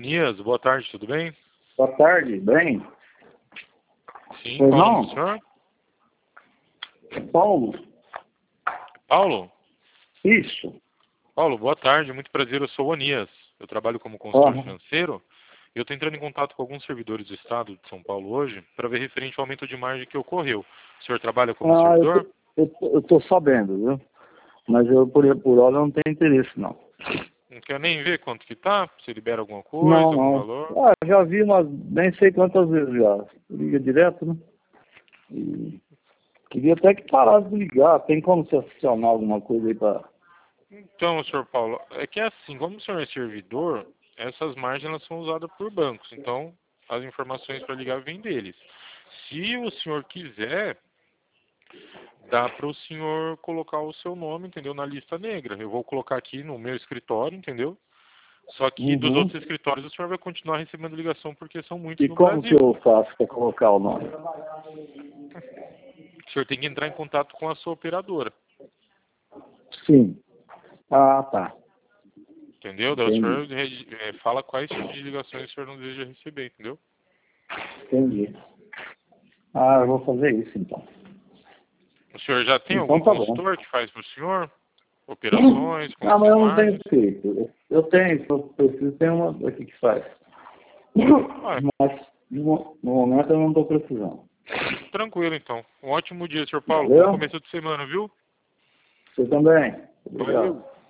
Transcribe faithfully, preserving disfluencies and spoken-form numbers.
Onias, boa tarde, tudo bem? Boa tarde, bem? Sim, Pois qual o não? nome do senhor? Paulo? Paulo? Isso. Paulo, boa tarde, muito prazer, eu sou o Onias. Eu trabalho como consultor Ó, financeiro e eu estou entrando em contato com alguns servidores do Estado de São Paulo hoje para ver referente ao aumento de margem que ocorreu. O senhor trabalha como ah, eu servidor? tô, eu, tô, eu tô sabendo, viu? Mas eu, por, por hora, não tenho interesse, não. Não quer nem ver quanto que tá? Você libera alguma coisa, Não, algum não. valor? Ah, já vi umas, nem sei quantas vezes já. Liga direto, né? E queria até que parasse de ligar. Tem como se acionar alguma coisa aí pra... Então, senhor Paulo, é que é assim, como o senhor é servidor, essas margens elas são usadas por bancos, então as informações para ligar vêm deles. Se o senhor quiser, dá para o senhor colocar o seu nome, entendeu, na lista negra. Eu vou colocar aqui no meu escritório, entendeu? Só que dos Uhum. outros escritórios o senhor vai continuar recebendo ligação porque são muitos E no como que Brasil. eu faço para colocar o nome? O senhor tem que entrar em contato com a sua operadora, Sim. Ah, tá. entendeu? Daí o Entendi. senhor é, fala quais tipos de ligações o senhor não deseja receber, entendeu? Entendi. Ah, eu vou fazer isso, então. O senhor já tem algum Então tá bom. consultor que faz para o senhor operações com Ah, mas essas eu não tenho margens? feito. Eu tenho, se eu preciso, tem uma aqui que faz. Ah, Mas no, no momento eu não estou precisando. tranquilo então. Um ótimo dia, senhor Paulo. Bom Valeu? começo de semana, viu? Você também. Obrigado. Valeu.